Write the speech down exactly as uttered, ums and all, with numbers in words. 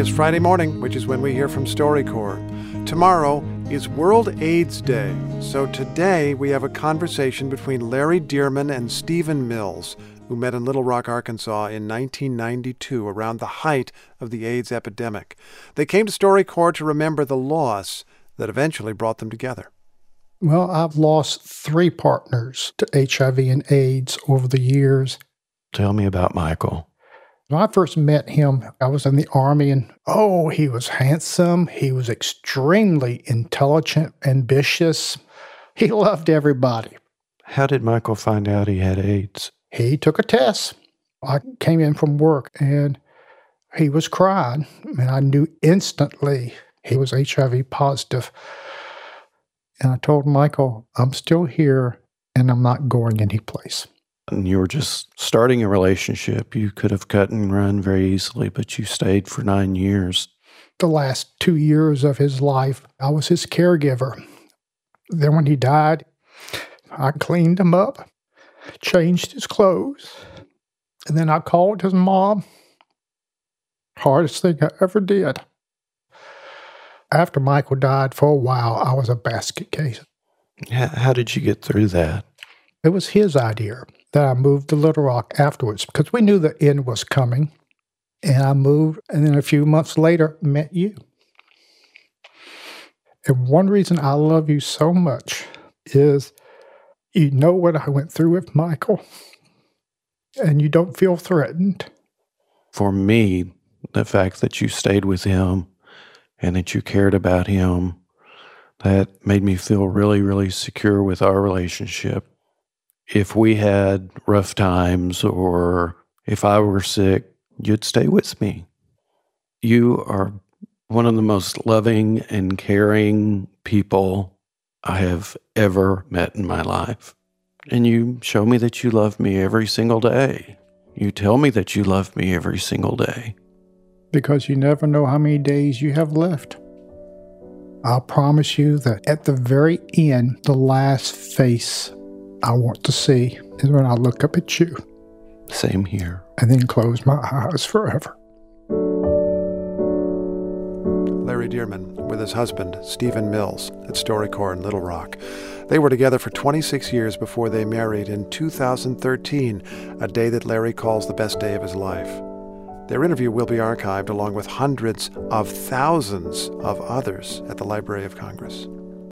is Friday morning, which is when we hear from StoryCorps. Tomorrow is World AIDS Day, so today we have a conversation between Larry Dearman and Stephen Mills, who met in Little Rock, Arkansas in nineteen ninety-two, around the height of the AIDS epidemic. They came to StoryCorps to remember the loss that eventually brought them together. Well, I've lost three partners to H I V and AIDS over the years. Tell me about Michael. When I first met him, I was in the Army, and oh, he was handsome. He was extremely intelligent, ambitious. He loved everybody. How did Michael find out he had AIDS? He took a test. I came in from work, and he was crying, and I knew instantly he was H I V positive. And I told Michael, I'm still here, and I'm not going anyplace. And you were just starting a relationship. You could have cut and run very easily, but you stayed for nine years. The last two years of his life, I was his caregiver. Then when he died, I cleaned him up, changed his clothes, and then I called his mom. Hardest thing I ever did. After Michael died, for a while, I was a basket case. How, how did you get through that? It was his idea that I moved to Little Rock afterwards because we knew the end was coming. And I moved, and then a few months later, met you. And one reason I love you so much is you know what I went through with Michael, and you don't feel threatened. For me, the fact that you stayed with him and that you cared about him, that made me feel really, really secure with our relationship. If we had rough times or if I were sick, you'd stay with me. You are one of the most loving and caring people I have ever met in my life. And you show me that you love me every single day. You tell me that you love me every single day. Because you never know how many days you have left. I'll promise you that at the very end, the last face I want to see is when I look up at you. Same here. And then close my eyes forever. Larry Dearman with his husband, Stephen Mills, at StoryCorps in Little Rock. They were together for twenty-six years before they married in two thousand thirteen, a day that Larry calls the best day of his life. Their interview will be archived along with hundreds of thousands of others at the Library of Congress.